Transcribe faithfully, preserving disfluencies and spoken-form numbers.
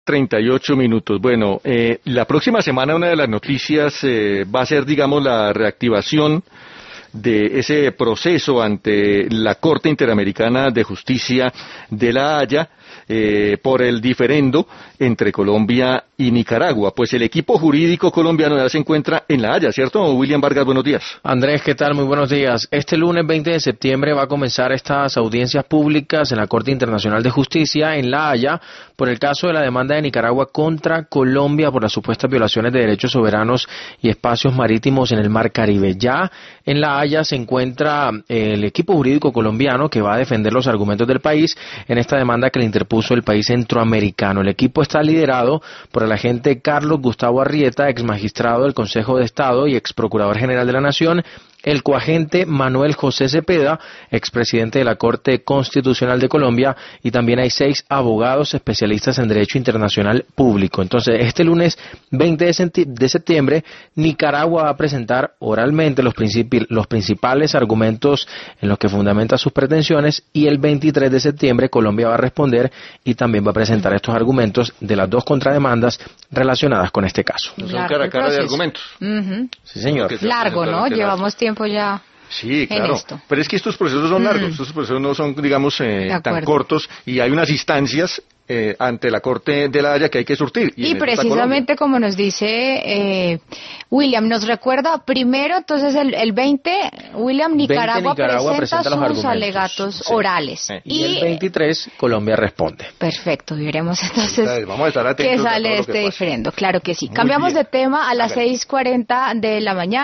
treinta y ocho minutos. Bueno, eh, la próxima semana una de las noticias eh, va a ser, digamos, la reactivación de ese proceso ante la Corte Interamericana de Justicia de La Haya eh, por el diferendo entre Colombia y Nicaragua. Pues el equipo jurídico colombiano ya se encuentra en La Haya, ¿cierto? William Vargas, buenos días. Andrés, ¿qué tal? Muy buenos días. Este lunes veinte de septiembre va a comenzar estas audiencias públicas en la Corte Internacional de Justicia en La Haya por el caso de la demanda de Nicaragua contra Colombia por las supuestas violaciones de derechos soberanos y espacios marítimos en el Mar Caribe. Ya en La Haya se encuentra el equipo jurídico colombiano que va a defender los argumentos del país en esta demanda que le interpuso el país centroamericano. El equipo está liderado por el agente Carlos Gustavo Arrieta, ex magistrado del Consejo de Estado y ex procurador general de la Nación, el coagente Manuel José Cepeda, expresidente de la Corte Constitucional de Colombia, y también hay seis abogados especialistas en Derecho Internacional Público. Entonces, este lunes veinte de septiembre, Nicaragua va a presentar oralmente los, principi- los principales argumentos en los que fundamenta sus pretensiones, y el veintitrés de septiembre Colombia va a responder y también va a presentar estos argumentos de las dos contrademandas relacionadas con este caso. Son cara a cara de argumentos. Uh-huh. Sí, señor. Largo, ¿no? Llevamos tiempo ya. Sí, claro. En esto. Pero es que estos procesos son largos, Mm. estos procesos no son, digamos, eh, tan cortos, y hay unas instancias eh, ante la Corte de La Haya que hay que surtir. Y, y precisamente como nos dice eh, William, nos recuerda primero, entonces el, el veinte, William, Nicaragua, veinte, Nicaragua presenta, presenta sus alegatos sí. orales. Eh. Y, y el veintitrés, Colombia responde. Perfecto, y veremos entonces, entonces vamos a estar atentos qué sale de este diferendo. Claro que sí. Muy Cambiamos bien. de tema a las seis cuarenta de la mañana.